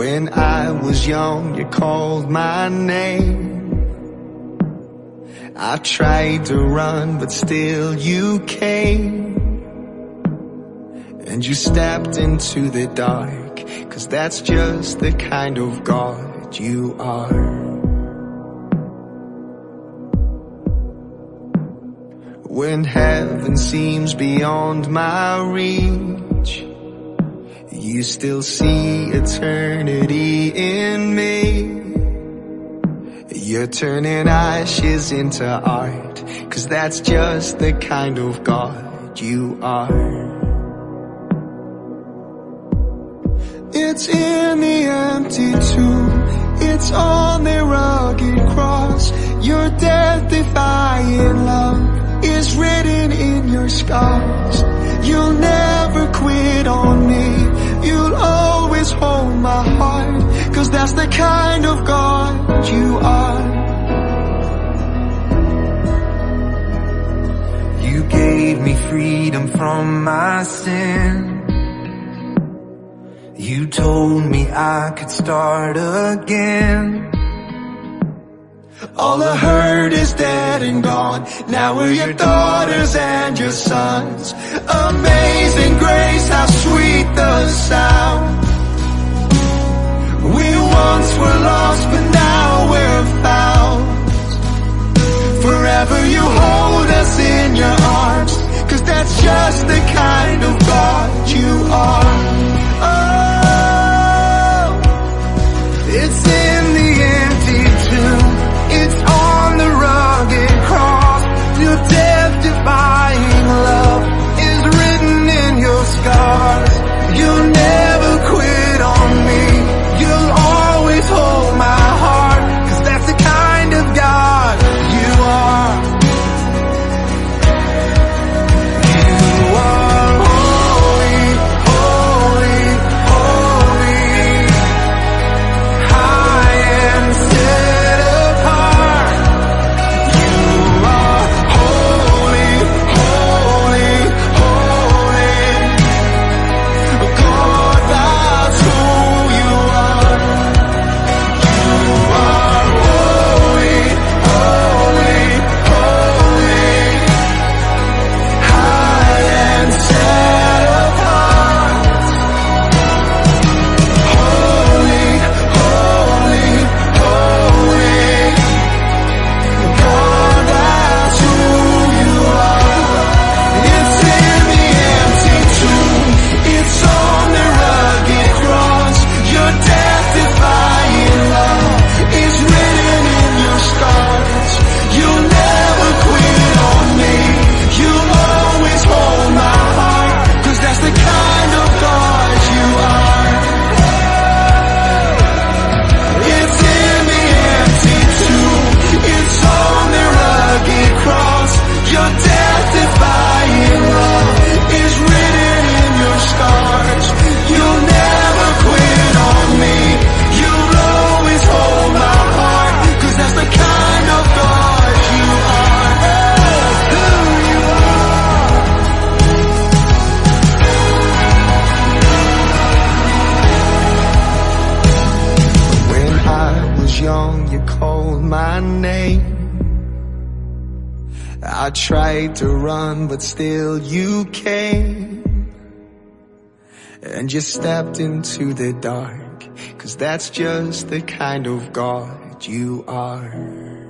When I was young, you called my name. I tried to run, but still you came. And you stepped into the dark, 'cause that's just the kind of God you are. When heaven seems beyond my reach, you still see eternity in me. You're turning ashes into art, 'cause that's just the kind of God you are. It's in the empty tomb, it's on the rugged cross. Your death-defying love is written in your scars. You'll never quit on me, you'll always hold my heart, 'cause that's the kind of God you are. You gave me freedom from my sin. You told me I could start again. All the hurt is dead and gone, now we're your daughters and your sons. Amazing grace, how sweet the sound. We once were lost, but now we're found. Forever you hold us in your arms, 'cause that's just the kind of God you are. Oh, it's in the empty tomb, it's on the rugged cross. Your death-defying love is written in your scars. You'll never quit on me, you'll always hold my heart, 'cause that's the kind of God you are. You are holy, holy, holy, high and set apart. You are holy, holy, holy. God, that's who you are. You are holy, holy, holy, high and set apart. Holy, holy, holy. God, that's who you are. It's in the empty tomb, it's on the rugged cross. Your death-defying love is written in your scars. You'll never quit on me, you'll always hold my heart, 'cause that's the kind of God you are. It's in the empty tomb, it's on the rugged cross. Your death-defying love is written in your scars. You'll never quit on me, you'll always hold my heart, 'cause that's the kind of God you are. Who you are. When I was young, you called my name. I tried to run, but still you came. And you stepped into the dark, 'cause that's just the kind of God you are.